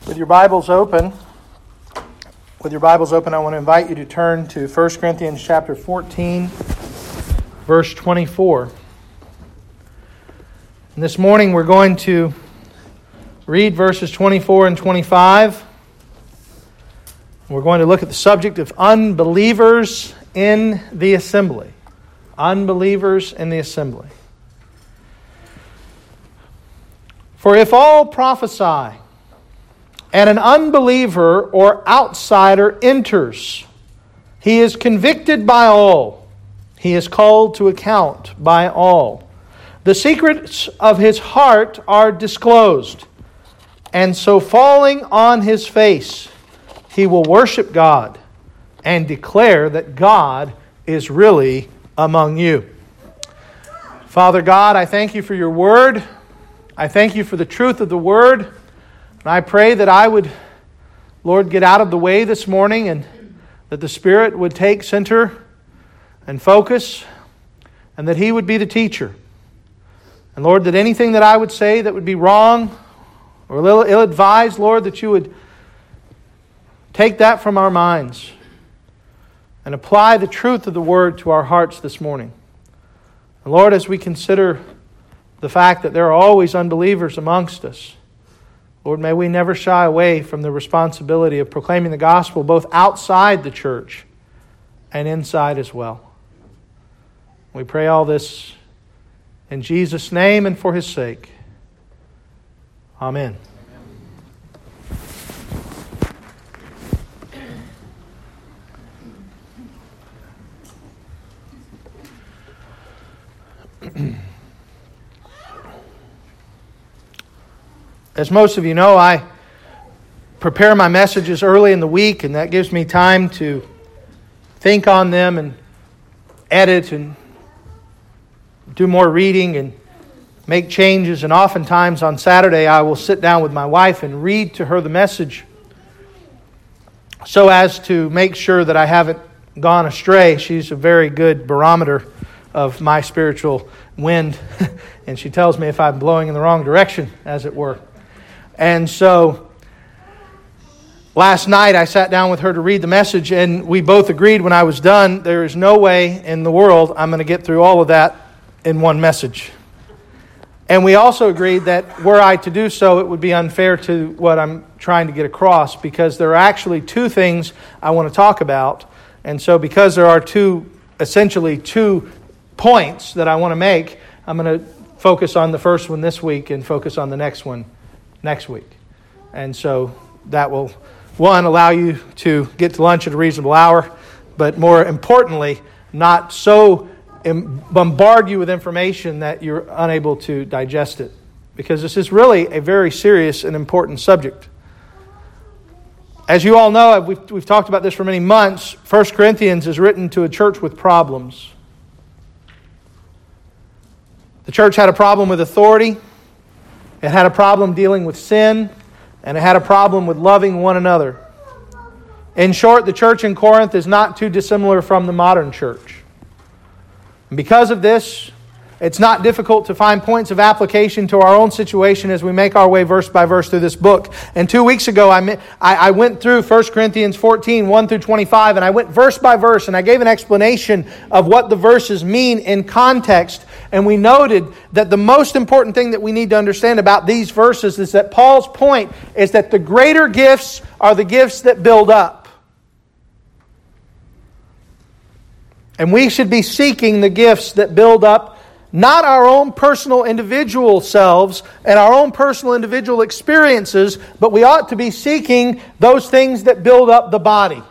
With your Bibles open, I want to invite you to turn to 1 Corinthians chapter 14, verse 24. And this morning we're going to read verses 24 and 25. We're going to look at the subject of unbelievers in the assembly. Unbelievers in the assembly. For if all prophesy, and an unbeliever or outsider enters, he is convicted by all. He is called to account by all. The secrets of his heart are disclosed, and so falling on his face, he will worship God and declare that God is really among you. Father God, I thank you for your word. I thank you for the truth of the word. And I pray that I would, Lord, get out of the way this morning and that the Spirit would take center and focus and that He would be the teacher. And Lord, that anything that I would say that would be wrong or ill-advised, Lord, that you would take that from our minds and apply the truth of the Word to our hearts this morning. And Lord, as we consider the fact that there are always unbelievers amongst us, Lord, may we never shy away from the responsibility of proclaiming the gospel both outside the church and inside as well. We pray all this in Jesus' name and for His sake. Amen. As most of you know, I prepare my messages early in the week, and that gives me time to think on them and edit and do more reading and make changes. And oftentimes on Saturday, I will sit down with my wife and read to her the message so as to make sure that I haven't gone astray. She's a very good barometer of my spiritual wind, and she tells me if I'm blowing in the wrong direction, as it were. And so last night I sat down with her to read the message, and we both agreed when I was done, there is no way in the world I'm going to get through all of that in one message. And we also agreed that were I to do so, it would be unfair to what I'm trying to get across, because there are actually two things I want to talk about. And so because there are essentially two points that I want to make, I'm going to focus on the first one this week and focus on the next one next week. And so that will, one, allow you to get to lunch at a reasonable hour, but more importantly, not so bombard you with information that you're unable to digest it. Because this is really a very serious and important subject. As you all know, we've talked about this for many months. 1 Corinthians is written to a church with problems. The church had a problem with authority. It had a problem dealing with sin, and it had a problem with loving one another. In short, the church in Corinth is not too dissimilar from the modern church. And because of this, it's not difficult to find points of application to our own situation as we make our way verse by verse through this book. And 2 weeks ago, I went through 1 Corinthians 14, 1 through 25, and I went verse by verse, and I gave an explanation of what the verses mean in context. And we noted that the most important thing that we need to understand about these verses is that Paul's point is that the greater gifts are the gifts that build up. And we should be seeking the gifts that build up, not our own personal individual selves and our own personal individual experiences, but we ought to be seeking those things that build up the body.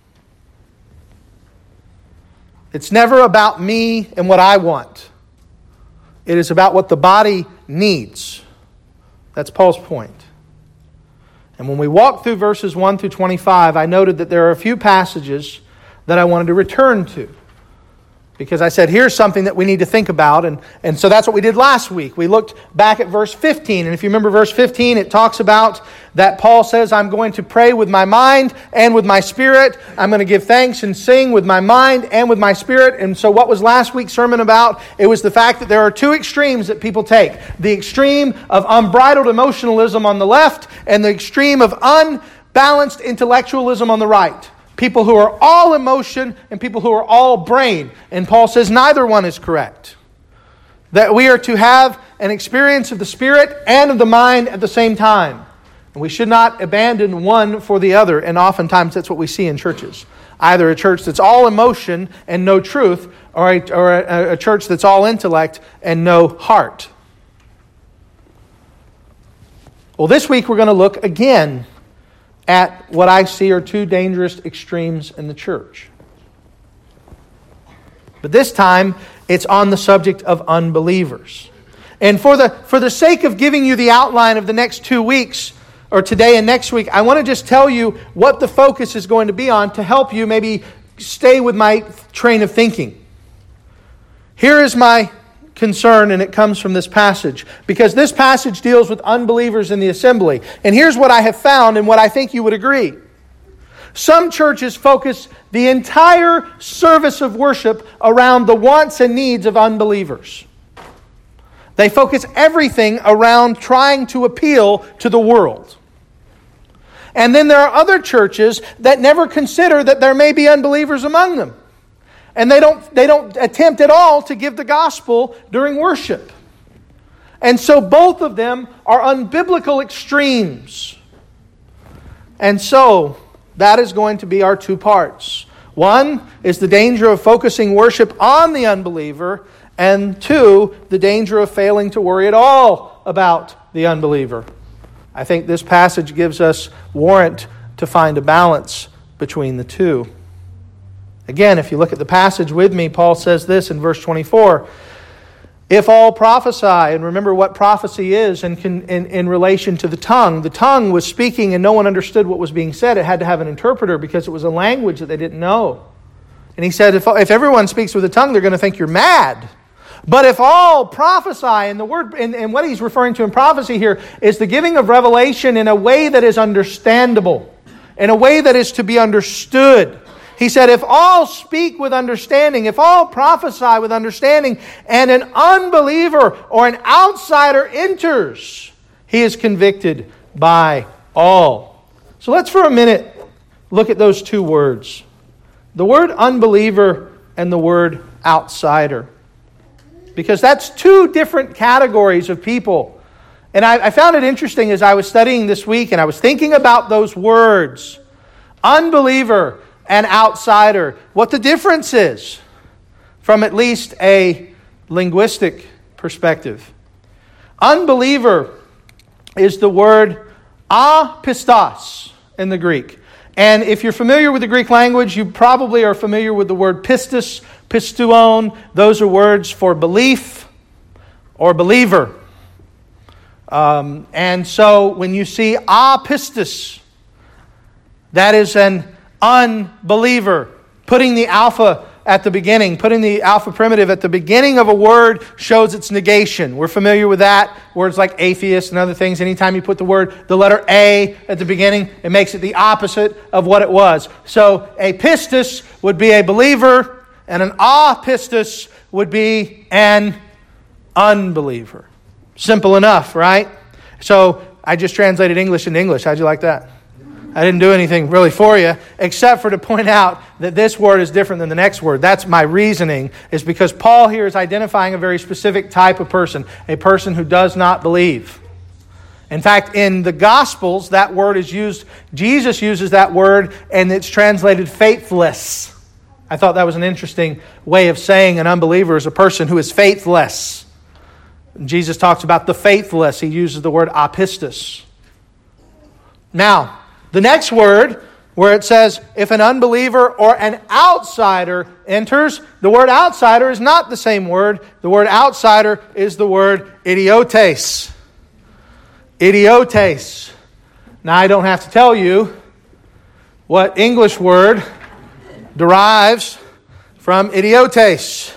It's never about me and what I want. It is about what the body needs. That's Paul's point. And when we walk through verses 1 through 25, I noted that there are a few passages that I wanted to return to. Because I said, here's something that we need to think about. And so that's what we did last week. We looked back at verse 15. And if you remember verse 15, it talks about that Paul says, I'm going to pray with my mind and with my spirit. I'm going to give thanks and sing with my mind and with my spirit. And so what was last week's sermon about? It was the fact that there are two extremes that people take. The extreme of unbridled emotionalism on the left and the extreme of unbalanced intellectualism on the right. People who are all emotion and people who are all brain. And Paul says neither one is correct. That we are to have an experience of the spirit and of the mind at the same time. And we should not abandon one for the other. And oftentimes that's what we see in churches. Either a church that's all emotion and no truth, or a church that's all intellect and no heart. Well, this week we're going to look again at what I see are two dangerous extremes in the church. But this time, it's on the subject of unbelievers. And for the sake of giving you the outline of the next 2 weeks, or today and next week, I want to just tell you what the focus is going to be on to help you maybe stay with my train of thinking. Here is my concern, and it comes from this passage, because this passage deals with unbelievers in the assembly. And here's what I have found, and what I think you would agree. Some churches focus the entire service of worship around the wants and needs of unbelievers. They focus everything around trying to appeal to the world. And then there are other churches that never consider that there may be unbelievers among them. And they don't attempt at all to give the gospel during worship. And so both of them are unbiblical extremes. And so that is going to be our two parts. One is the danger of focusing worship on the unbeliever. And two, the danger of failing to worry at all about the unbeliever. I think this passage gives us warrant to find a balance between the two. Again, if you look at the passage with me, Paul says this in verse 24. If all prophesy, and remember what prophecy is in relation to the tongue. The tongue was speaking and no one understood what was being said. It had to have an interpreter because it was a language that they didn't know. And he said, if everyone speaks with a tongue, they're going to think you're mad. But if all prophesy, and the word, and what he's referring to in prophecy here is the giving of revelation in a way that is understandable, in a way that is to be understood. He said, if all speak with understanding, if all prophesy with understanding, and an unbeliever or an outsider enters, he is convicted by all. So let's for a minute look at those two words. The word unbeliever and the word outsider. Because that's two different categories of people. And I found it interesting as I was studying this week and I was thinking about those words. Unbeliever and outsider. What the difference is from at least a linguistic perspective. Unbeliever is the word apistos in the Greek. And if you're familiar with the Greek language, you probably are familiar with the word pistis, pistuon. Those are words for belief or believer. And so when you see apistos, that is an unbeliever. Putting the alpha at the beginning, putting the alpha primitive at the beginning of a word shows its negation. We're familiar with that. Words like atheist and other things. Anytime you put the letter A at the beginning, it makes it the opposite of what it was. So a pistis would be a believer, and an apistos would be an unbeliever. Simple enough, right? So I just translated English into English. How'd you like that? I didn't do anything really for you, except for to point out that this word is different than the next word. That's my reasoning, is because Paul here is identifying a very specific type of person, a person who does not believe. In fact, in the Gospels, that word is used, Jesus uses that word, and it's translated faithless. I thought that was an interesting way of saying an unbeliever is a person who is faithless. Jesus talks about the faithless. He uses the word apistos. Now, the next word, where it says, if an unbeliever or an outsider enters, the word outsider is not the same word. The word outsider is the word idiotes. Idiotes. Now, I don't have to tell you what English word derives from idiotes.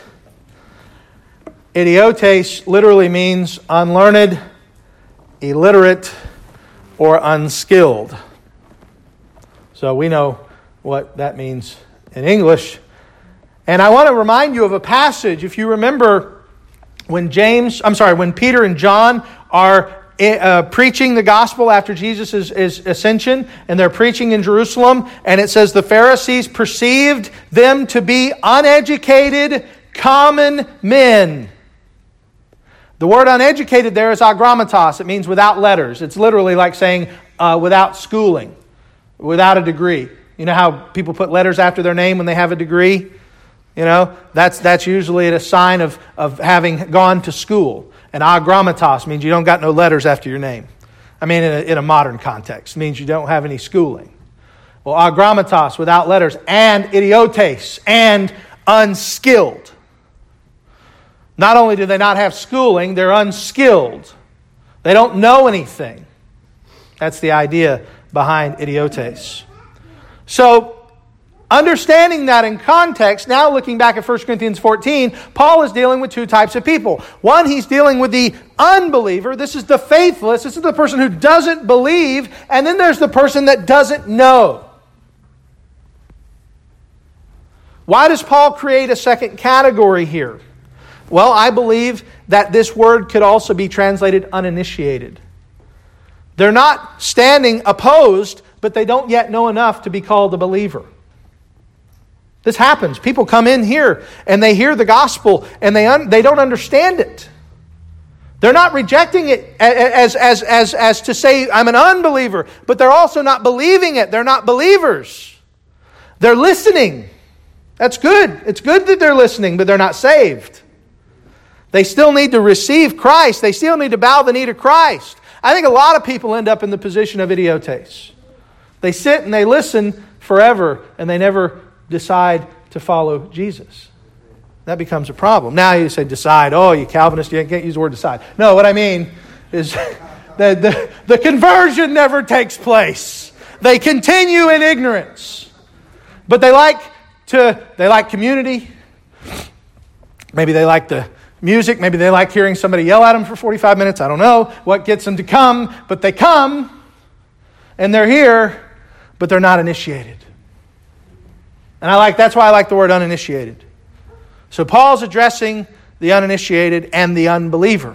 Idiotes literally means unlearned, illiterate, or unskilled. So we know what that means in English. And I want to remind you of a passage. If you remember when Peter and John are preaching the gospel after Jesus' ascension, and they're preaching in Jerusalem, and it says the Pharisees perceived them to be uneducated, common men. The word uneducated there is agrammatos. It means without letters. It's literally like saying without schooling, without a degree. You know how people put letters after their name when they have a degree? You know, that's usually a sign of having gone to school. And agrammatos means you don't got no letters after your name. I mean, in a modern context, it means you don't have any schooling. Well, agrammatos, without letters, and idiotes, and unskilled. Not only do they not have schooling, they're unskilled. They don't know anything. That's the idea behind idiotes. So, understanding that in context, now looking back at 1 Corinthians 14, Paul is dealing with two types of people. One, he's dealing with the unbeliever. This is the faithless. This is the person who doesn't believe. And then there's the person that doesn't know. Why does Paul create a second category here? Well, I believe that this word could also be translated uninitiated. They're not standing opposed, but they don't yet know enough to be called a believer. This happens. People come in here and they hear the gospel and they don't understand it. They're not rejecting it as to say, I'm an unbeliever, but they're also not believing it. They're not believers. They're listening. That's good. It's good that they're listening, but they're not saved. They still need to receive Christ. They still need to bow the knee to Christ. I think a lot of people end up in the position of idiotes. They sit and they listen forever and they never decide to follow Jesus. That becomes a problem. Now you say decide. Oh, you Calvinist, you can't use the word decide. No, what I mean is the conversion never takes place. They continue in ignorance. But they like community. Maybe they like the music. Maybe they like hearing somebody yell at them for 45 minutes. I don't know what gets them to come. But they come and they're here, but they're not initiated. And that's why I like the word uninitiated. So Paul's addressing the uninitiated and the unbeliever.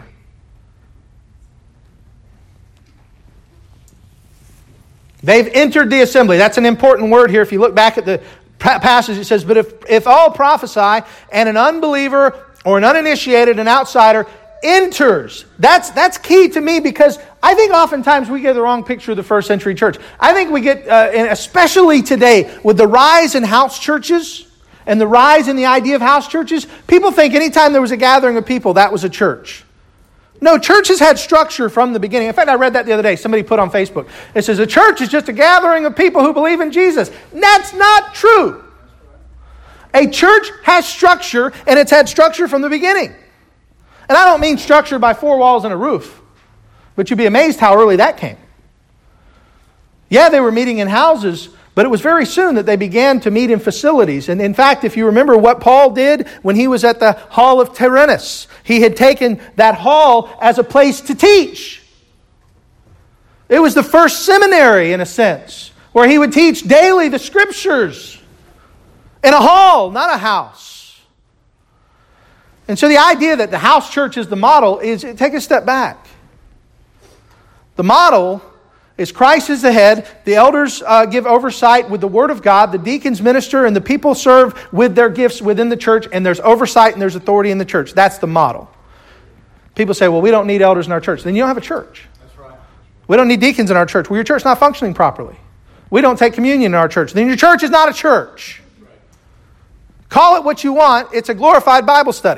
They've entered the assembly. That's an important word here. If you look back at the passage, it says, but if all prophesy and an unbeliever or an uninitiated, an outsider, enters. That's key to me, because I think oftentimes we get the wrong picture of the first century church. I think we get, and especially today, with the rise in house churches and the rise in the idea of house churches, people think anytime there was a gathering of people, that was a church. No, churches had structure from the beginning. In fact, I read that the other day. Somebody put on Facebook. It says, a church is just a gathering of people who believe in Jesus. That's not true. A church has structure, and it's had structure from the beginning. And I don't mean structure by four walls and a roof. But you'd be amazed how early that came. Yeah, they were meeting in houses, but it was very soon that they began to meet in facilities. And in fact, if you remember what Paul did when he was at the Hall of Tyrannus, he had taken that hall as a place to teach. It was the first seminary, in a sense, where he would teach daily the Scriptures in a hall, not a house. And so the idea that the house church is the model is, take a step back. The model is Christ is the head, the elders give oversight with the Word of God, the deacons minister, and the people serve with their gifts within the church, and there's oversight and there's authority in the church. That's the model. People say, well, we don't need elders in our church. Then you don't have a church. That's right. We don't need deacons in our church. Well, your church's not functioning properly. We don't take communion in our church. Then your church is not a church. Call it what you want. It's a glorified Bible study.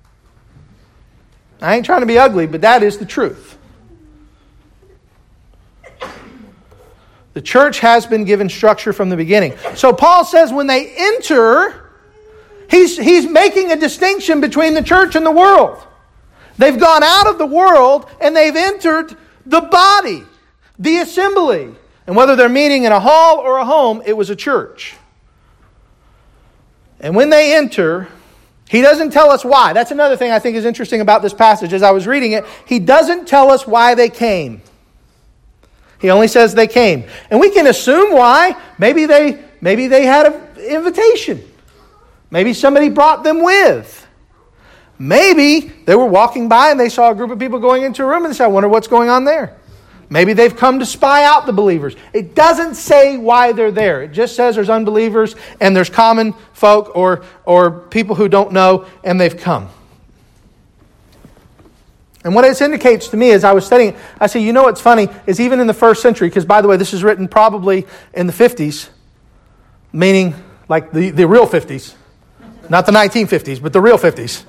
I ain't trying to be ugly, but that is the truth. The church has been given structure from the beginning. So Paul says when they enter, he's making a distinction between the church and the world. They've gone out of the world and they've entered the body, the assembly. And whether they're meeting in a hall or a home, it was a church. And when they enter, He doesn't tell us why. That's another thing I think is interesting about this passage. As I was reading it, he doesn't tell us why they came. He only says they came. And we can assume why. Maybe they had an invitation. Maybe somebody brought them with. Maybe they were walking by and they saw a group of people going into a room and they said, I wonder what's going on there. Maybe they've come to spy out the believers. It doesn't say why they're there. It just says there's unbelievers and there's common folk or people who don't know and they've come. And what it indicates to me as I was studying it, I say, you know what's funny is even in the first century, because by the way, this is written probably in the 50s, meaning like the real 50s, not the 1950s, but the real 50s.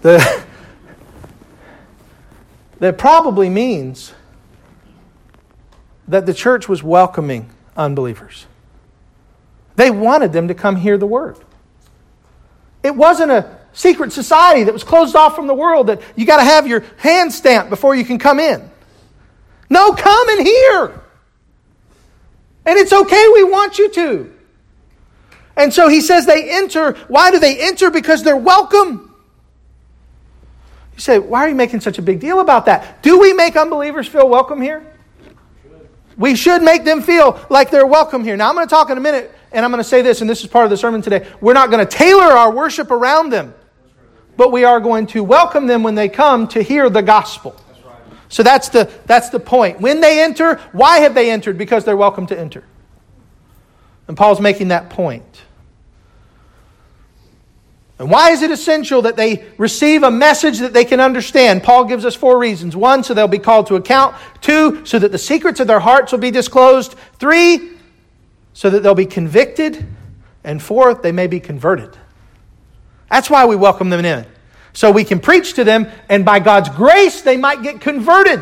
That probably means that the church was welcoming unbelievers. They wanted them to come hear the word. It wasn't a secret society that was closed off from the world that you got to have your hand stamped before you can come in. No, come and hear. And it's okay, we want you to. And so he says they enter. Why do they enter? Because they're welcome. You say, why are you making such a big deal about that? Do we make unbelievers feel welcome here? We should make them feel like they're welcome here. Now I'm going to talk in a minute, and I'm going to say this, and this is part of the sermon today. We're not going to tailor our worship around them, but we are going to welcome them when they come to hear the gospel. So that's the point. When they enter, why have they entered? Because they're welcome to enter. And Paul's making that point. And why is it essential that they receive a message that they can understand? Paul gives us 4 reasons. 1, so they'll be called to account. 2, so that the secrets of their hearts will be disclosed. 3, so that they'll be convicted. And 4, they may be converted. That's why we welcome them in. So we can preach to them, and by God's grace, they might get converted.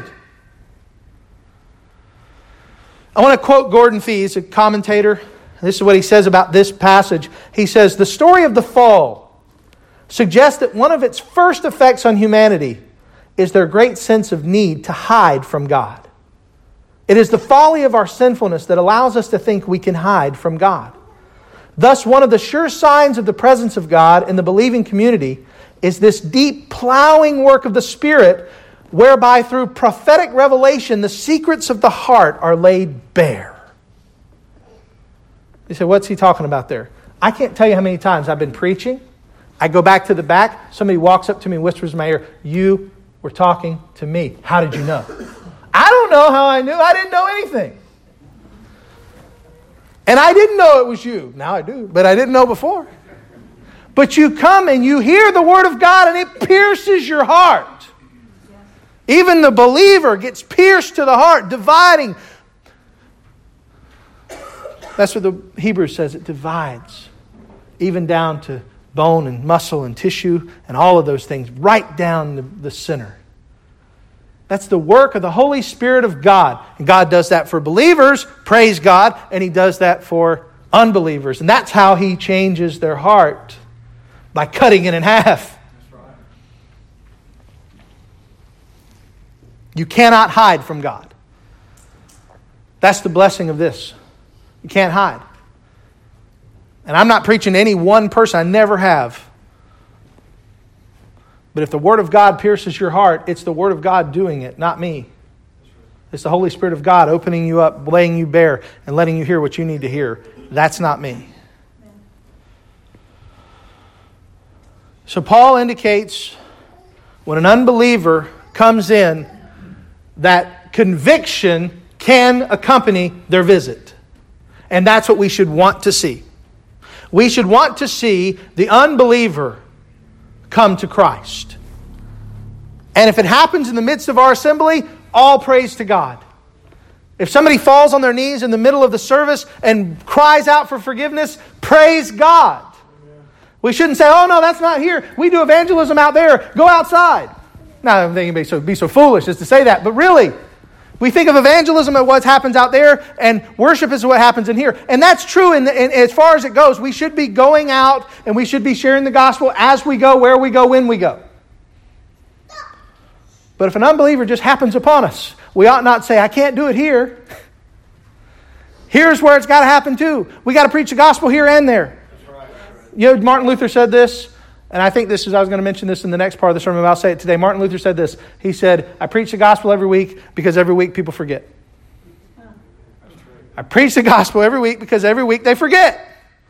I want to quote Gordon Fee, a commentator. This is what he says about this passage. He says, the story of the fall suggests that one of its first effects on humanity is their great sense of need to hide from God. It is the folly of our sinfulness that allows us to think we can hide from God. Thus, one of the sure signs of the presence of God in the believing community is this deep plowing work of the Spirit, whereby through prophetic revelation the secrets of the heart are laid bare. You say, what's he talking about there? I can't tell you how many times I've been preaching. I go back to the back. Somebody walks up to me and whispers in my ear, you were talking to me. How did you know? I don't know how I knew. I didn't know anything. And I didn't know it was you. Now I do, but I didn't know before. But you come and you hear the Word of God and it pierces your heart. Even the believer gets pierced to the heart, dividing. That's what the Hebrews says. It divides, even down to bone and muscle and tissue and all of those things, right down the center. That's the work of the Holy Spirit of God. And God does that for believers, praise God, and He does that for unbelievers. And that's how He changes their heart, by cutting it in half. You cannot hide from God. That's the blessing of this. You can't hide. And I'm not preaching to any one person. I never have. But if the Word of God pierces your heart, it's the Word of God doing it, not me. It's the Holy Spirit of God opening you up, laying you bare, and letting you hear what you need to hear. That's not me. So Paul indicates when an unbeliever comes in, that conviction can accompany their visit. And that's what we should want to see. We should want to see the unbeliever come to Christ. And if it happens in the midst of our assembly, all praise to God. If somebody falls on their knees in the middle of the service and cries out for forgiveness, praise God. We shouldn't say, oh no, that's not here. We do evangelism out there. Go outside. Now, I'm thinking it'd be so foolish as to say that, but really, we think of evangelism as what happens out there, and worship is what happens in here. And that's true in as far as it goes. We should be going out, and we should be sharing the gospel as we go, where we go, when we go. But if an unbeliever just happens upon us, we ought not say, I can't do it here. Here's where it's got to happen too. We got to preach the gospel here and there. You know, Martin Luther said this, And I think I was going to mention this in the next part of the sermon, but I'll say it today. Martin Luther said this. He said, I preach the gospel every week because every week people forget. I preach the gospel every week because every week they forget.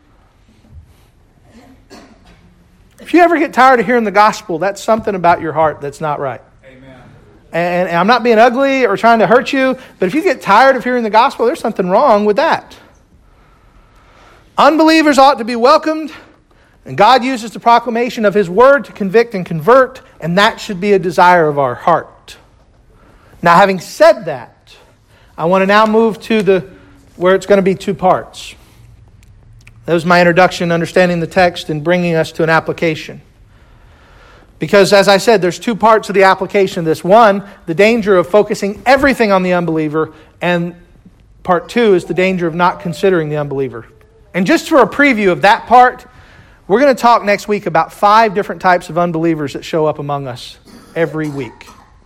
If you ever get tired of hearing the gospel, that's something about your heart that's not right. Amen. And I'm not being ugly or trying to hurt you, but if you get tired of hearing the gospel, there's something wrong with that. Unbelievers ought to be welcomed, and God uses the proclamation of His word to convict and convert, and that should be a desire of our heart. Now, having said that, I want to now move to where it's going to be two parts. That was my introduction, understanding the text and bringing us to an application. Because, as I said, there's two parts of the application of this. One, the danger of focusing everything on the unbeliever, and part two is the danger of not considering the unbeliever. And just for a preview of that part, we're going to talk next week about 5 different types of unbelievers that show up among us every week.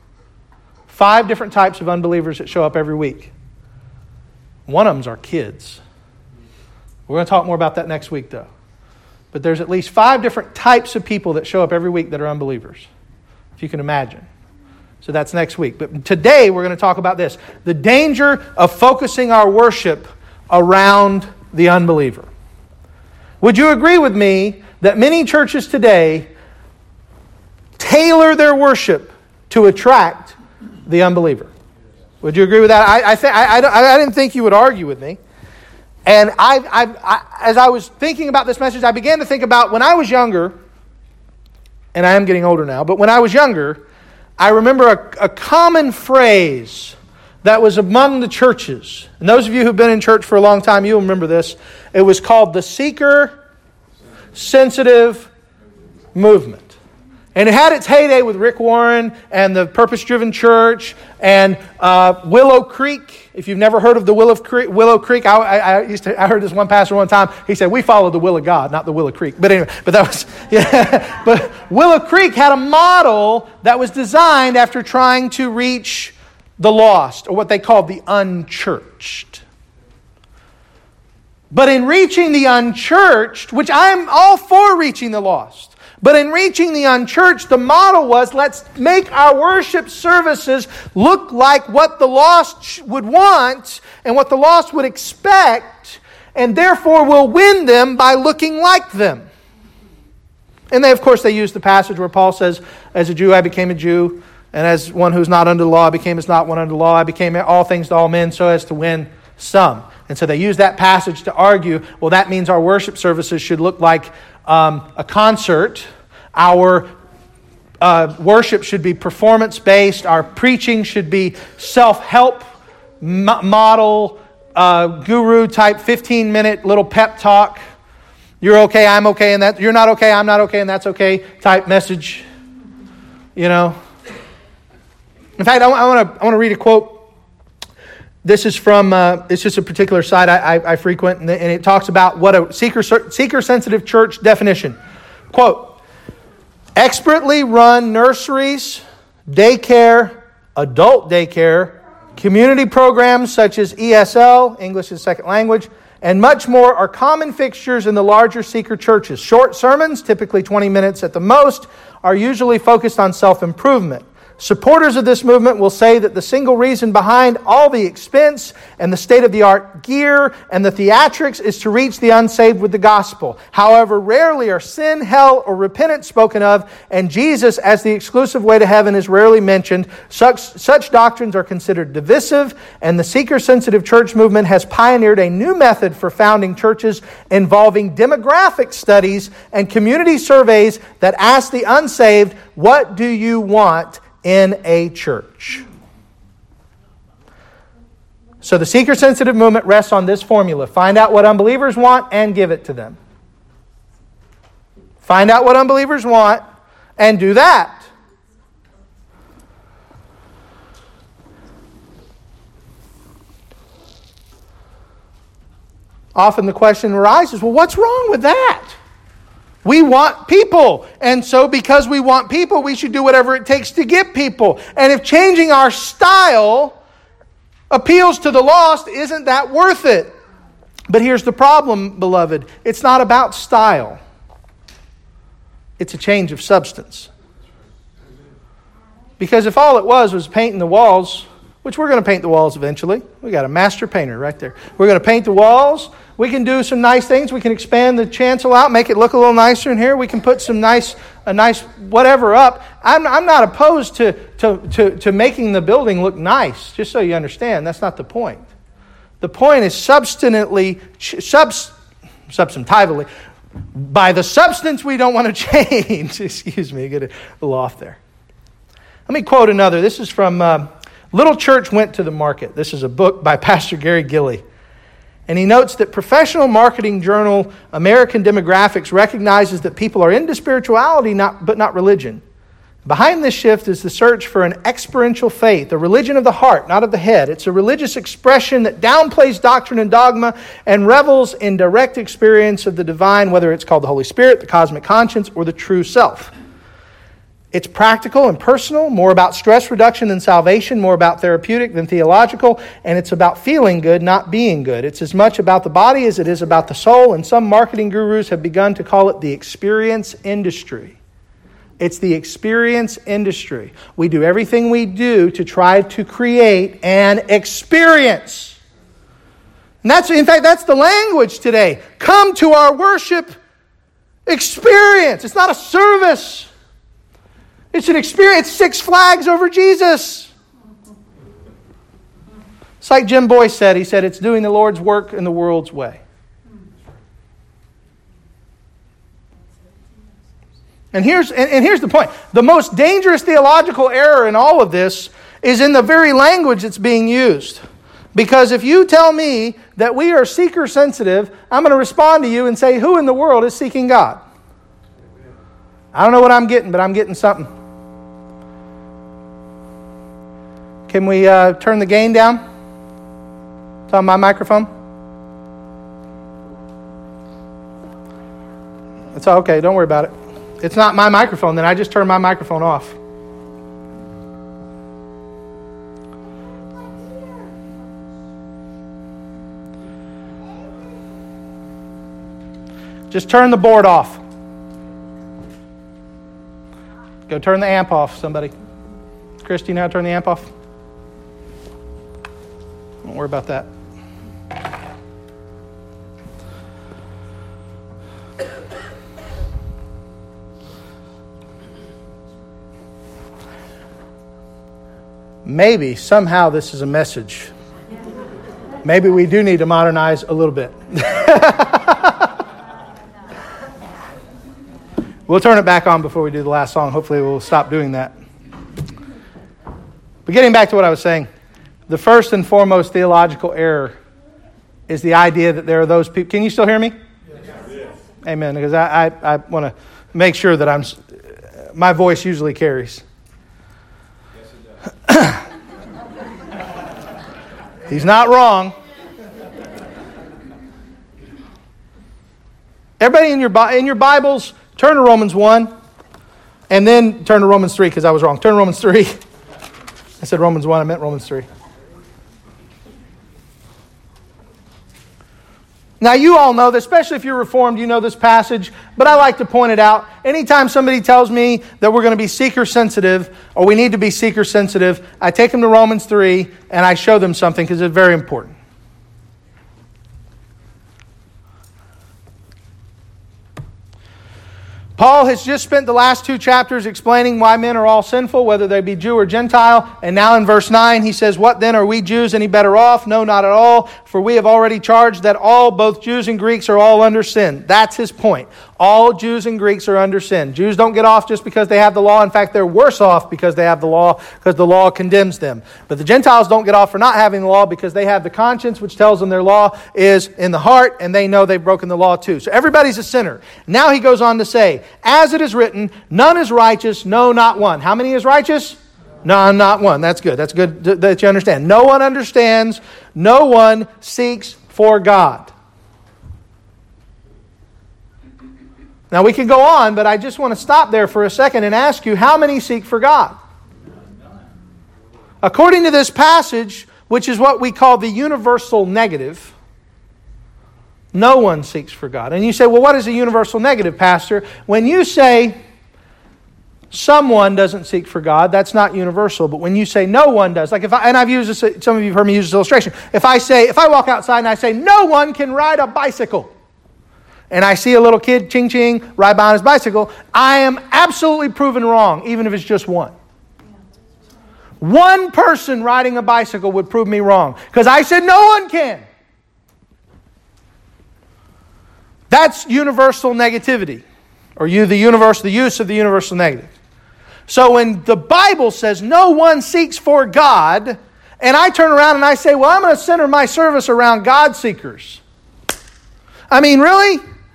5 different types of unbelievers that show up every week. One of them is our kids. We're going to talk more about that next week, though. But there's at least 5 different types of people that show up every week that are unbelievers, if you can imagine. So that's next week. But today we're going to talk about this. The danger of focusing our worship around the unbeliever. Would you agree with me that many churches today tailor their worship to attract the unbeliever? Would you agree with that? I didn't think you would argue with me. And as I was thinking about this message, I began to think about when I was younger, and I am getting older now, but when I was younger, I remember a common phrase that was among the churches. And those of you who've been in church for a long time, you'll remember this. It was called the seeker-sensitive movement. And it had its heyday with Rick Warren and the Purpose-Driven Church and Willow Creek. If you've never heard of the Willow Creek, I heard this one pastor one time. He said, "We follow the will of God, not the Willow Creek." But anyway, But Willow Creek had a model that was designed after trying to reach the lost, or what they called the unchurched. But in reaching the unchurched, which I'm all for reaching the lost, but in reaching the unchurched, the model was, let's make our worship services look like what the lost would want and what the lost would expect, and therefore we'll win them by looking like them. And they, of course, they use the passage where Paul says, as a Jew I became a Jew, and as one who's not under the law I became as not one under the law. I became all things to all men so as to win some. And so they use that passage to argue, well, that means our worship services should look like a concert. Our worship should be performance-based. Our preaching should be self-help model, guru-type 15-minute little pep talk. You're okay, I'm okay, and that you're not okay, I'm not okay, and that's okay type message. You know. In fact, I want to read a quote. This is from, it's just a particular site I frequent, and it talks about what a seeker-sensitive church definition. Quote, expertly run nurseries, daycare, adult daycare, community programs such as ESL, English as Second Language, and much more are common fixtures in the larger seeker churches. Short sermons, typically 20 minutes at the most, are usually focused on self-improvement. Supporters of this movement will say that the single reason behind all the expense and the state-of-the-art gear and the theatrics is to reach the unsaved with the gospel. However, rarely are sin, hell, or repentance spoken of, and Jesus as the exclusive way to heaven is rarely mentioned. Such doctrines are considered divisive, and the seeker-sensitive church movement has pioneered a new method for founding churches involving demographic studies and community surveys that ask the unsaved, what do you want in a church? So the seeker-sensitive movement rests on this formula. Find out what unbelievers want and give it to them. Find out what unbelievers want and do that. Often the question arises, well, what's wrong with that? We want people. And so because we want people, we should do whatever it takes to get people. And if changing our style appeals to the lost, isn't that worth it? But here's the problem, beloved. It's not about style. It's a change of substance. Because if all it was painting the walls, which we're going to paint the walls eventually. We got a master painter right there. We're going to paint the walls. We can do some nice things. We can expand the chancel out, make it look a little nicer in here. We can put a nice whatever up. I'm not opposed to making the building look nice, just so you understand. That's not the point. The point is substantively, by the substance we don't want to change. Excuse me, get a little off there. Let me quote another. This is from Little Church Went to the Market. This is a book by Pastor Gary Gilley. And he notes that professional marketing journal American Demographics recognizes that people are into spirituality, but not religion. Behind this shift is the search for an experiential faith, a religion of the heart, not of the head. It's a religious expression that downplays doctrine and dogma and revels in direct experience of the divine, whether it's called the Holy Spirit, the cosmic conscience, or the true self. It's practical and personal, more about stress reduction than salvation, more about therapeutic than theological, and it's about feeling good, not being good. It's as much about the body as it is about the soul, and some marketing gurus have begun to call it the experience industry. It's the experience industry. We do everything we do to try to create an experience. And that's the language today. Come to our worship experience. It's not a service. It's an experience. Six Flags over Jesus. It's like Jim Boyce said. He said, it's doing the Lord's work in the world's way. And here's the point. The most dangerous theological error in all of this is in the very language that's being used. Because if you tell me that we are seeker sensitive, I'm going to respond to you and say, who in the world is seeking God? I don't know what I'm getting, but I'm getting something. Can we turn the gain down? It's on my microphone. It's all okay. Don't worry about it. It's not my microphone. Then I just turned my microphone off. Just turn the board off. Go turn the amp off, somebody. Christy, now turn the amp off. Don't worry about that. Maybe somehow this is a message. Maybe we do need to modernize a little bit. We'll turn it back on before we do the last song. Hopefully we'll stop doing that. But getting back to what I was saying, the first and foremost theological error is the idea that there are those people. Can you still hear me? Yes. Amen. Because I want to make sure that my voice usually carries. Yes, it does. He's not wrong. Everybody in your Bibles, turn to Romans 1 and then turn to Romans 3 because I was wrong. Turn to Romans 3. I said Romans 1, I meant Romans 3. Now, you all know this, especially if you're Reformed, you know this passage, but I like to point it out. Anytime somebody tells me that we're going to be seeker-sensitive, or we need to be seeker-sensitive, I take them to Romans 3, and I show them something because it's very important. Paul has just spent the last 2 chapters explaining why men are all sinful, whether they be Jew or Gentile. And now in verse 9, he says, what then, are we Jews any better off? No, not at all. For we have already charged that all, both Jews and Greeks, are all under sin. That's his point. All Jews and Greeks are under sin. Jews don't get off just because they have the law. In fact, they're worse off because they have the law, because the law condemns them. But the Gentiles don't get off for not having the law because they have the conscience, which tells them their law is in the heart, and they know they've broken the law too. So everybody's a sinner. Now he goes on to say, as it is written, none is righteous, no, not one. How many is righteous? No, not one. That's good. That's good that you understand. No one understands. No one seeks for God. Now we can go on, but I just want to stop there for a second and ask you, how many seek for God? According to this passage, which is what we call the universal negative, no one seeks for God. And you say, well, what is a universal negative, Pastor? When you say, someone doesn't seek for God, that's not universal. But when you say no one does, like and I've used this, some of you have heard me use this illustration. If I walk outside and I say no one can ride a bicycle, and I see a little kid, ching, ride by on his bicycle, I am absolutely proven wrong, even if it's just one. One person riding a bicycle would prove me wrong, because I said no one can. That's universal negativity, or the use of the universal negative. So when the Bible says no one seeks for God, and I turn around and I say, well, I'm going to center my service around God seekers. I mean, really?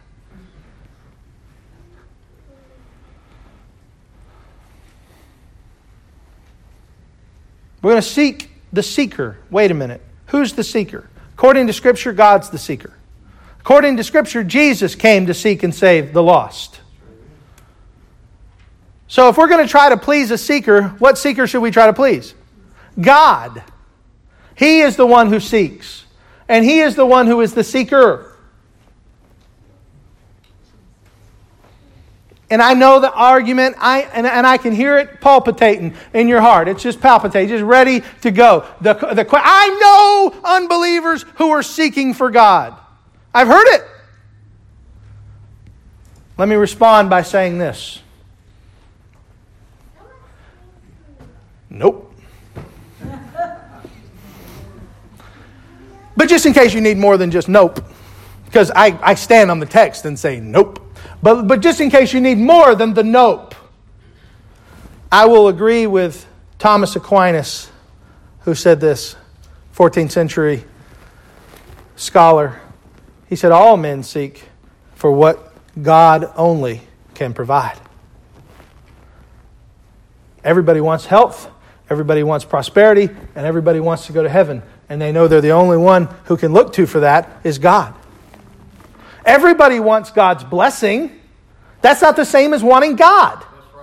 We're going to seek the seeker. Wait a minute. Who's the seeker? According to Scripture, God's the seeker. According to Scripture, Jesus came to seek and save the lost. So if we're going to try to please a seeker, what seeker should we try to please? God. He is the one who seeks. And He is the one who is the seeker. And I know the argument, and I can hear it palpitating in your heart. It's just palpitating, just ready to go. I know unbelievers who are seeking for God. I've heard it. Let me respond by saying this. Nope. But just in case you need more than just nope, because I stand on the text and say nope. But just in case you need more than the nope, I will agree with Thomas Aquinas, who said this, 14th century scholar. He said, all men seek for what God only can provide. Everybody wants health, everybody wants prosperity, and everybody wants to go to heaven. And they know they're the only one who can look to for that is God. Everybody wants God's blessing. That's not the same as wanting God.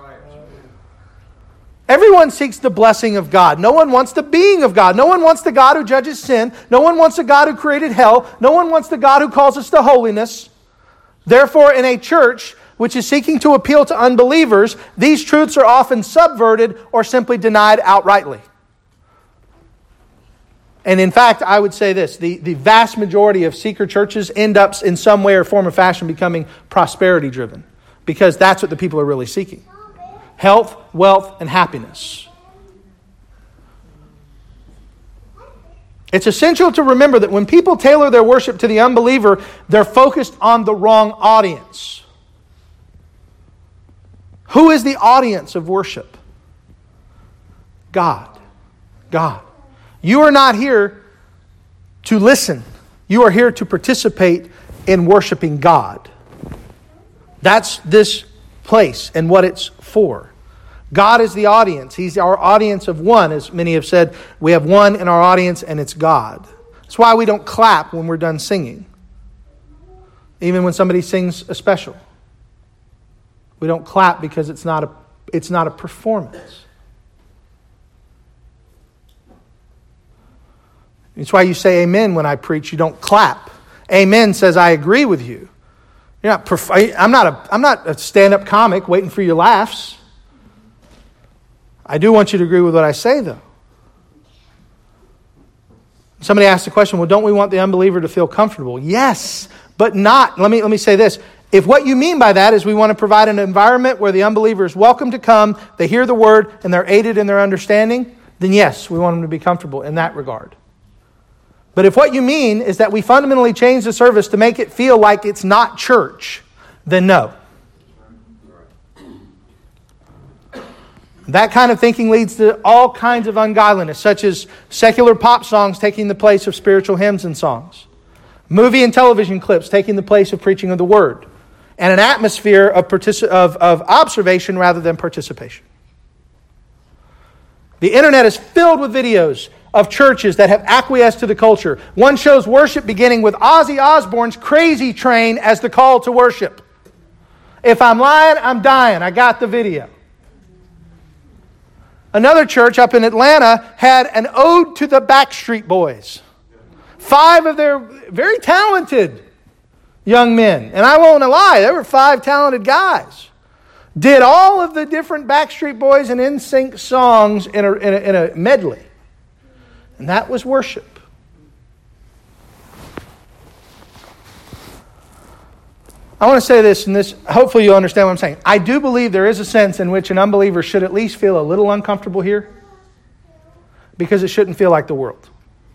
Everyone seeks the blessing of God. No one wants the being of God. No one wants the God who judges sin. No one wants the God who created hell. No one wants the God who calls us to holiness. Therefore, in a church which is seeking to appeal to unbelievers, these truths are often subverted or simply denied outrightly. And in fact, I would say this, the vast majority of seeker churches end up in some way or form or fashion becoming prosperity driven, because that's what the people are really seeking. Health, wealth, and happiness. It's essential to remember that when people tailor their worship to the unbeliever, they're focused on the wrong audience. Who is the audience of worship? God. God. You are not here to listen. You are here to participate in worshiping God. That's this place and what it's for. God is the audience. He's our audience of one. As many have said, we have one in our audience, and it's God. That's why we don't clap when we're done singing. Even when somebody sings a special. We don't clap because it's not a performance. It's why you say amen when I preach. You don't clap. Amen says I agree with you. I'm not a stand-up comic waiting for your laughs. I do want you to agree with what I say, though. Somebody asked the question, well, don't we want the unbeliever to feel comfortable? Yes, but not. Let me say this. If what you mean by that is we want to provide an environment where the unbeliever is welcome to come, they hear the word, and they're aided in their understanding, then yes, we want them to be comfortable in that regard. But if what you mean is that we fundamentally change the service to make it feel like it's not church, then no. That kind of thinking leads to all kinds of ungodliness, such as secular pop songs taking the place of spiritual hymns and songs, movie and television clips taking the place of preaching of the Word, and an atmosphere of observation rather than participation. The internet is filled with videos of churches that have acquiesced to the culture. One shows worship beginning with Ozzy Osbourne's Crazy Train as the call to worship. If I'm lying, I'm dying. I got the video. Another church up in Atlanta had an ode to the Backstreet Boys. 5 of their very talented young men. And I won't lie, they were 5 talented guys. did all of the different Backstreet Boys and NSYNC songs in a medley. And that was worship. I want to say this, and this, hopefully you'll understand what I'm saying. I do believe there is a sense in which an unbeliever should at least feel a little uncomfortable here, because it shouldn't feel like the world.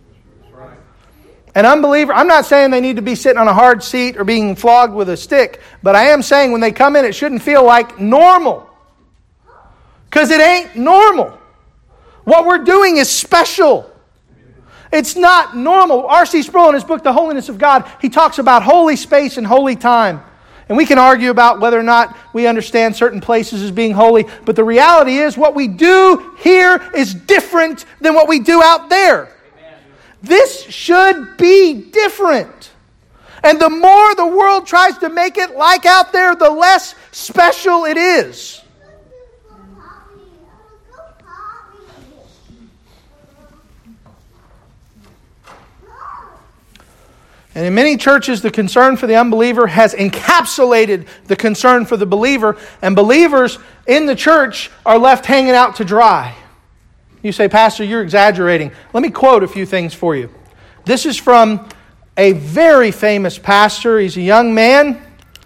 An unbeliever, I'm not saying they need to be sitting on a hard seat or being flogged with a stick, but I am saying when they come in, it shouldn't feel like normal. Because it ain't normal. What we're doing is special. It's not normal. R.C. Sproul in his book, The Holiness of God, he talks about holy space and holy time. And we can argue about whether or not we understand certain places as being holy, but the reality is what we do here is different than what we do out there. Amen. This should be different. And the more the world tries to make it like out there, the less special it is. And in many churches, the concern for the unbeliever has encapsulated the concern for the believer, and believers in the church are left hanging out to dry. You say, Pastor, you're exaggerating. Let me quote a few things for you. This is from a very famous pastor. He's a young man,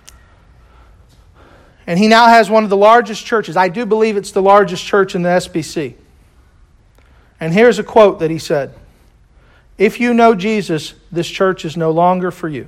and he now has one of the largest churches. I do believe it's the largest church in the SBC. And here's a quote that he said. If you know Jesus, this church is no longer for you.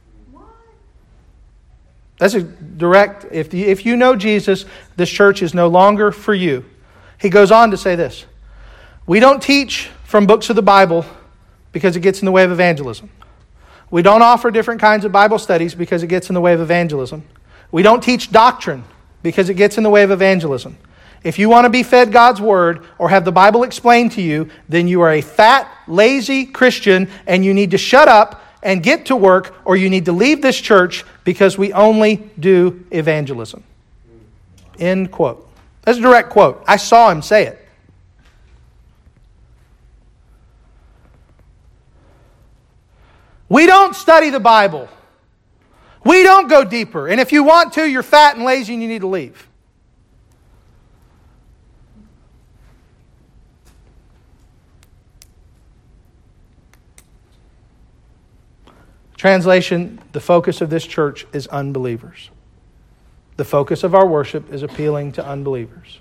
That's a direct, if you know Jesus, this church is no longer for you. He goes on to say this. We don't teach from books of the Bible because it gets in the way of evangelism. We don't offer different kinds of Bible studies because it gets in the way of evangelism. We don't teach doctrine because it gets in the way of evangelism. If you want to be fed God's Word or have the Bible explained to you, then you are a fat, lazy Christian and you need to shut up and get to work, or you need to leave this church because we only do evangelism. End quote. That's a direct quote. I saw him say it. We don't study the Bible. We don't go deeper. And if you want to, you're fat and lazy and you need to leave. Translation, the focus of this church is unbelievers. The focus of our worship is appealing to unbelievers.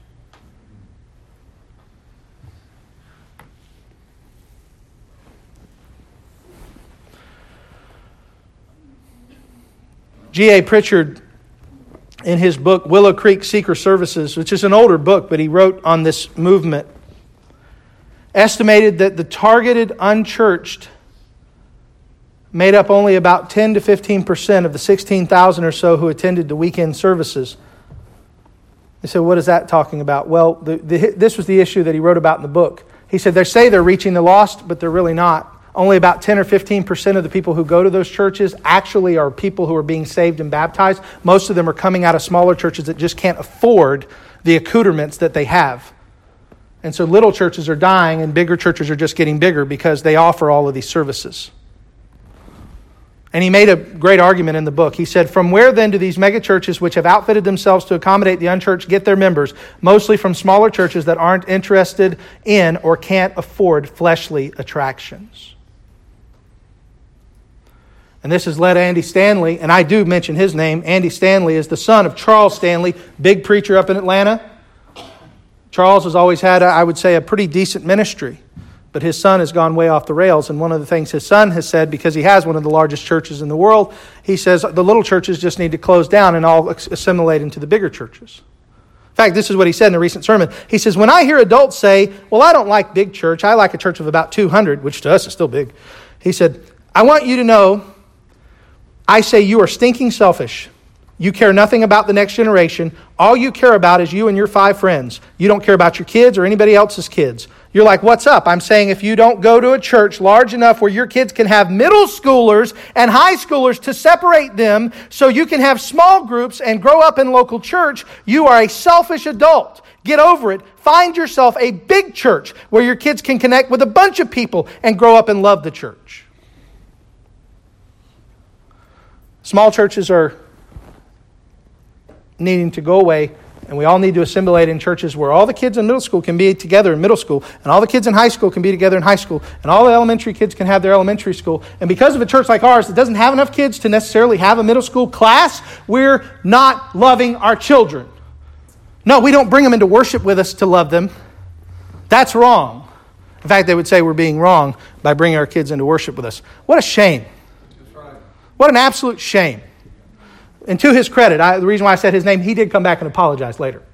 G.A. Pritchard, in his book Willow Creek Seeker Services, which is an older book, but he wrote on this movement, estimated that the targeted unchurched made up only about 10 to 15% of the 16,000 or so who attended the weekend services. They said, what is that talking about? Well, this was the issue that he wrote about in the book. He said, they say they're reaching the lost, but they're really not. Only about 10 or 15% of the people who go to those churches actually are people who are being saved and baptized. Most of them are coming out of smaller churches that just can't afford the accoutrements that they have. And so little churches are dying and bigger churches are just getting bigger because they offer all of these services. And he made a great argument in the book. He said, from where then do these megachurches, which have outfitted themselves to accommodate the unchurched, get their members? Mostly from smaller churches that aren't interested in or can't afford fleshly attractions. And this has led Andy Stanley, and I do mention his name. Andy Stanley is the son of Charles Stanley, big preacher up in Atlanta. Charles has always had, I would say, a pretty decent ministry. But his son has gone way off the rails. And one of the things his son has said, because he has one of the largest churches in the world, he says the little churches just need to close down and all assimilate into the bigger churches. In fact, this is what he said in a recent sermon. He says, when I hear adults say, well, I don't like big church. I like a church of about 200, which to us is still big. He said, I want you to know, I say you are stinking selfish. You care nothing about the next generation. All you care about is you and your 5 friends. You don't care about your kids or anybody else's kids. You're like, what's up? I'm saying if you don't go to a church large enough where your kids can have middle schoolers and high schoolers to separate them so you can have small groups and grow up in local church, you are a selfish adult. Get over it. Find yourself a big church where your kids can connect with a bunch of people and grow up and love the church. Small churches are needing to go away And we all need to assimilate in churches where all the kids in middle school can be together in middle school, and all the kids in high school can be together in high school, and all the elementary kids can have their elementary school. And because of a church like ours that doesn't have enough kids to necessarily have a middle school class, we're not loving our children. No, we don't bring them into worship with us to love them. That's wrong. In fact, they would say we're being wrong by bringing our kids into worship with us. What a shame. What an absolute shame. And to his credit, the reason why I said his name, he did come back and apologize later.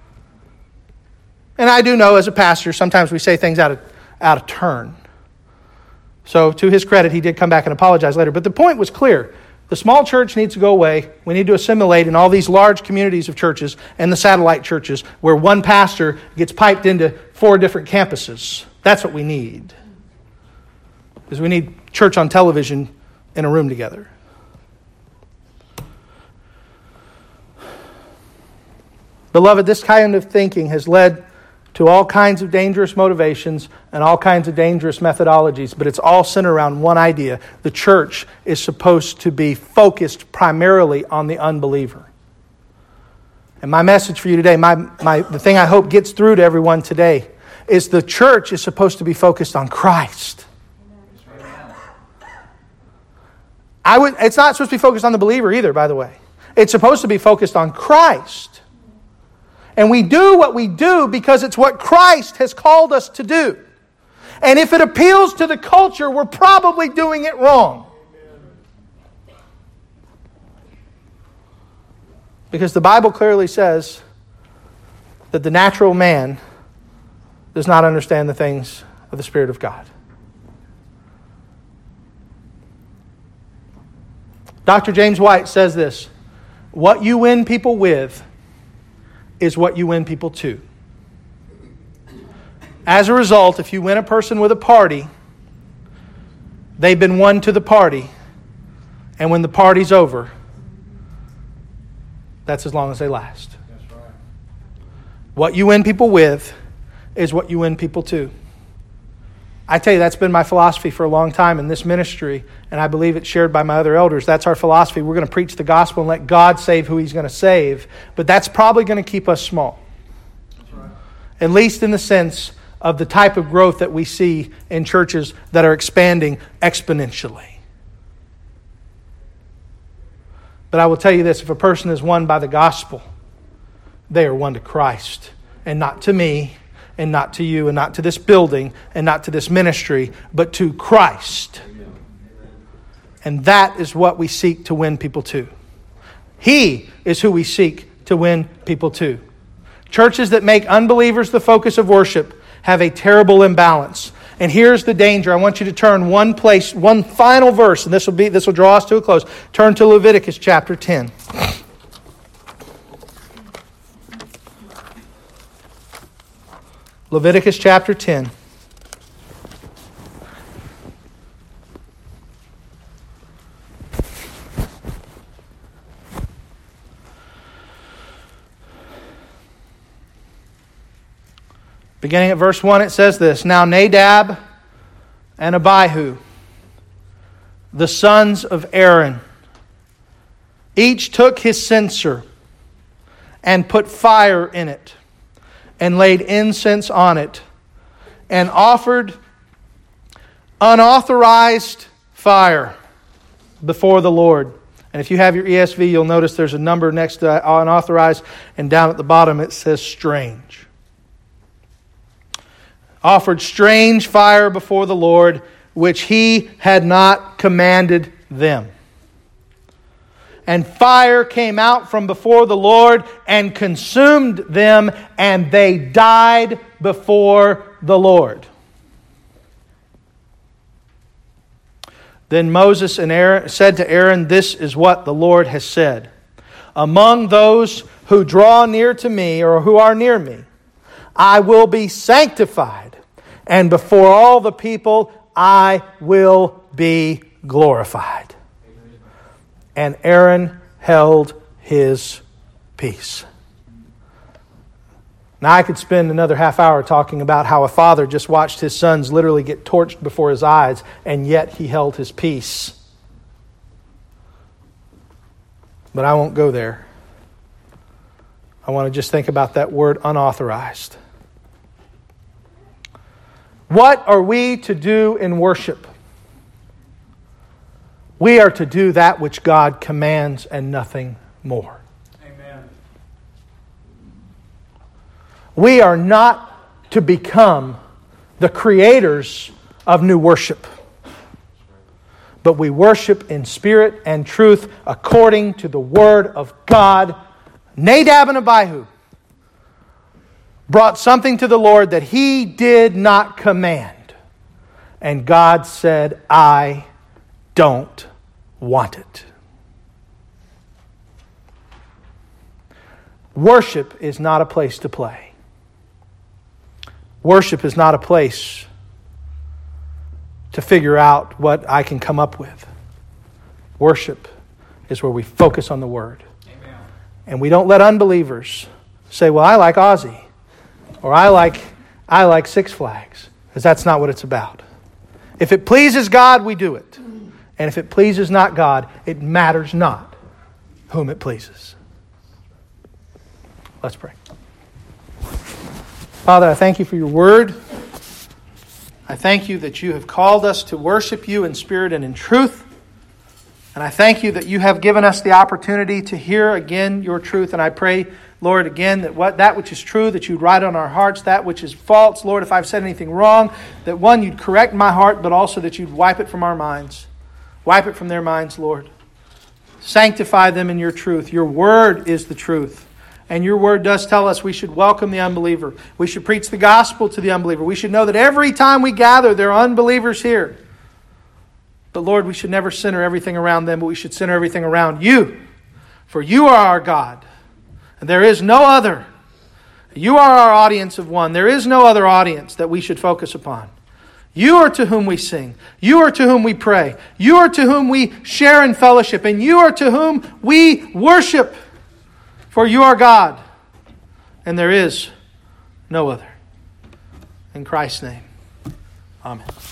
And I do know as a pastor, sometimes we say things out of turn. So to his credit, he did come back and apologize later. But the point was clear. The small church needs to go away. We need to assimilate in all these large communities of churches and the satellite churches where one pastor gets piped into 4 different campuses. That's what we need. Because we need church on television in a room together. Beloved, this kind of thinking has led to all kinds of dangerous motivations and all kinds of dangerous methodologies, but it's all centered around one idea. The church is supposed to be focused primarily on the unbeliever. And my message for you today, the thing I hope gets through to everyone today, is the church is supposed to be focused on Christ. It's not supposed to be focused on the believer either, by the way. It's supposed to be focused on Christ. And we do what we do because it's what Christ has called us to do. And if it appeals to the culture, we're probably doing it wrong. Because the Bible clearly says that the natural man does not understand the things of the Spirit of God. Dr. James White says this: what you win people with is what you win people to. As a result, if you win a person with a party, they've been won to the party. And when the party's over, that's as long as they last. That's right. What you win people with is what you win people to. I tell you, that's been my philosophy for a long time in this ministry, and I believe it's shared by my other elders. That's our philosophy. We're going to preach the gospel and let God save who He's going to save, but that's probably going to keep us small. That's right. At least in the sense of the type of growth that we see in churches that are expanding exponentially. But I will tell you this, if a person is won by the gospel, they are won to Christ, and not to me, and not to you, and not to this building, and not to this ministry, but to Christ. And that is what we seek to win people to. He is who we seek to win people to. Churches that make unbelievers the focus of worship have a terrible imbalance. And here's the danger. I want you to turn one final verse, and this will draw us to a close. Turn to Leviticus chapter 10. Leviticus chapter 10. Beginning at verse 1, it says this: Now Nadab and Abihu, the sons of Aaron, each took his censer and put fire in it, and laid incense on it, and offered unauthorized fire before the Lord. And if you have your ESV, you'll notice there's a number next to unauthorized, and down at the bottom it says strange. Offered strange fire before the Lord, which He had not commanded them. And fire came out from before the Lord and consumed them, and they died before the Lord. Then Moses and Aaron said to Aaron, This is what the Lord has said: Among those who draw near to me, or who are near me, I will be sanctified, and before all the people I will be glorified. And Aaron held his peace. Now I could spend another half hour talking about how a father just watched his sons literally get torched before his eyes, and yet he held his peace. But I won't go there. I want to just think about that word unauthorized. What are we to do in worship? We are to do that which God commands and nothing more. Amen. We are not to become the creators of new worship, but we worship in spirit and truth according to the Word of God. Nadab and Abihu brought something to the Lord that he did not command. And God said, I don't want it. Worship is not a place to play. Worship is not a place to figure out what I can come up with. Worship is where we focus on the Word. Amen. And we don't let unbelievers say, well, I like Ozzy. Or I like Six Flags. Because that's not what it's about. If it pleases God, we do it. And if it pleases not God, it matters not whom it pleases. Let's pray. Father, I thank You for Your Word. I thank You that You have called us to worship You in spirit and in truth. And I thank You that You have given us the opportunity to hear again Your truth. And I pray, Lord, again, that which is true, that You'd write on our hearts, that which is false, Lord, if I've said anything wrong, that one, You'd correct my heart, but also that You'd wipe it from our minds. Wipe it from their minds, Lord. Sanctify them in Your truth. Your Word is the truth. And Your Word does tell us we should welcome the unbeliever. We should preach the gospel to the unbeliever. We should know that every time we gather, there are unbelievers here. But Lord, we should never center everything around them, but we should center everything around You. For You are our God. And there is no other. You are our audience of one. There is no other audience that we should focus upon. You are to whom we sing. You are to whom we pray. You are to whom we share in fellowship. And You are to whom we worship. For You are God. And there is no other. In Christ's name. Amen.